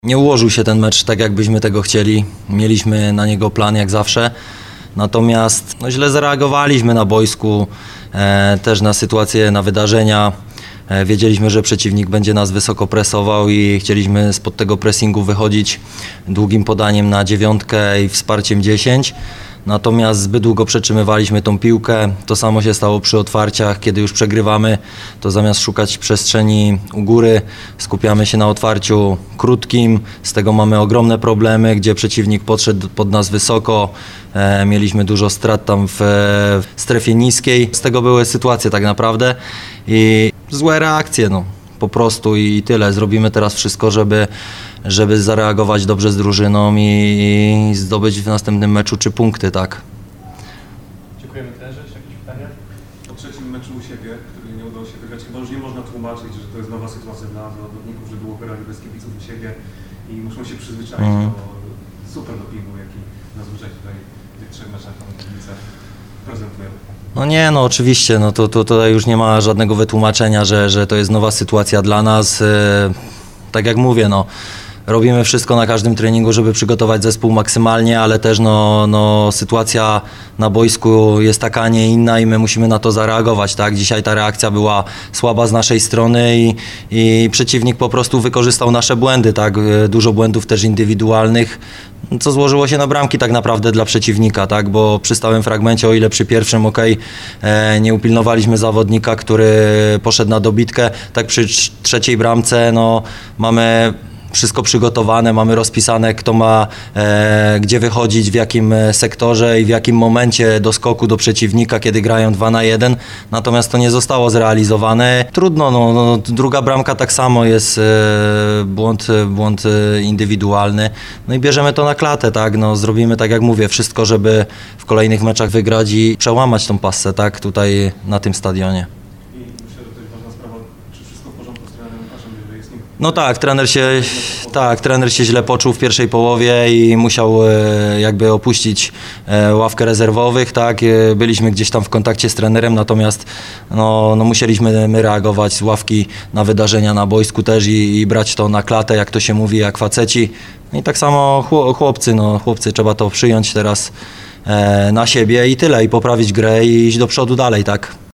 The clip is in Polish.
Nie ułożył się ten mecz tak, jakbyśmy tego chcieli. Mieliśmy na niego plan jak zawsze. Natomiast źle zareagowaliśmy na boisku, też na sytuację, na wydarzenia. Wiedzieliśmy, że przeciwnik będzie nas wysoko presował i chcieliśmy spod tego pressingu wychodzić długim podaniem na 9 i wsparciem 10. Natomiast zbyt długo przetrzymywaliśmy tą piłkę. To samo się stało przy otwarciach. Kiedy już przegrywamy, to zamiast szukać przestrzeni u góry, skupiamy się na otwarciu krótkim. Z tego mamy ogromne problemy, gdzie przeciwnik podszedł pod nas wysoko. Mieliśmy dużo strat tam w strefie niskiej. Z tego były sytuacje tak naprawdę i złe reakcje, no. Po prostu i tyle. Zrobimy teraz wszystko, żeby zareagować dobrze z drużyną i zdobyć w następnym meczu 3 punkty, tak. Dziękujemy trenerze. Jeszcze jakieś pytania? Po trzecim meczu u siebie, który nie udało się wygrać, chyba już nie można tłumaczyć, że to jest nowa sytuacja dla zawodników, że długo grali bez kibiców u siebie i muszą się przyzwyczaić do super dopingu, jaki zazwyczaj tutaj w tych 3 meczach tam kibice prezentują. No nie, no oczywiście, no to tutaj już nie ma żadnego wytłumaczenia, że to jest nowa sytuacja dla nas. Tak jak mówię, no, robimy wszystko na każdym treningu, żeby przygotować zespół maksymalnie, ale też sytuacja na boisku jest taka, a nie inna i my musimy na to zareagować, tak? Dzisiaj ta reakcja była słaba z naszej strony i przeciwnik po prostu wykorzystał nasze błędy, tak? Dużo błędów też indywidualnych, co złożyło się na bramki tak naprawdę dla przeciwnika, tak? Bo przy stałym fragmencie, o ile przy pierwszym nie upilnowaliśmy zawodnika, który poszedł na dobitkę, tak przy trzeciej bramce mamy wszystko przygotowane, mamy rozpisane, kto ma gdzie wychodzić, w jakim sektorze i w jakim momencie do skoku do przeciwnika, kiedy grają 2 na 1. Natomiast to nie zostało zrealizowane. Trudno, druga bramka tak samo jest błąd indywidualny. No i bierzemy to na klatę, tak? No, zrobimy, tak jak mówię, wszystko, żeby w kolejnych meczach wygrać i przełamać tą passę, tak? Tutaj na tym stadionie. I myślę, że to jest ważna sprawa, czy wszystko w porządku z trenerem Łukaszem, jeżeli jest nim. No tak, trener się źle poczuł w pierwszej połowie i musiał jakby opuścić ławkę rezerwowych, tak. Byliśmy gdzieś tam w kontakcie z trenerem, natomiast musieliśmy my reagować z ławki na wydarzenia na boisku też i brać to na klatę, jak to się mówi, jak faceci. I tak samo chłopcy, trzeba to przyjąć teraz na siebie i tyle, i poprawić grę i iść do przodu dalej, tak.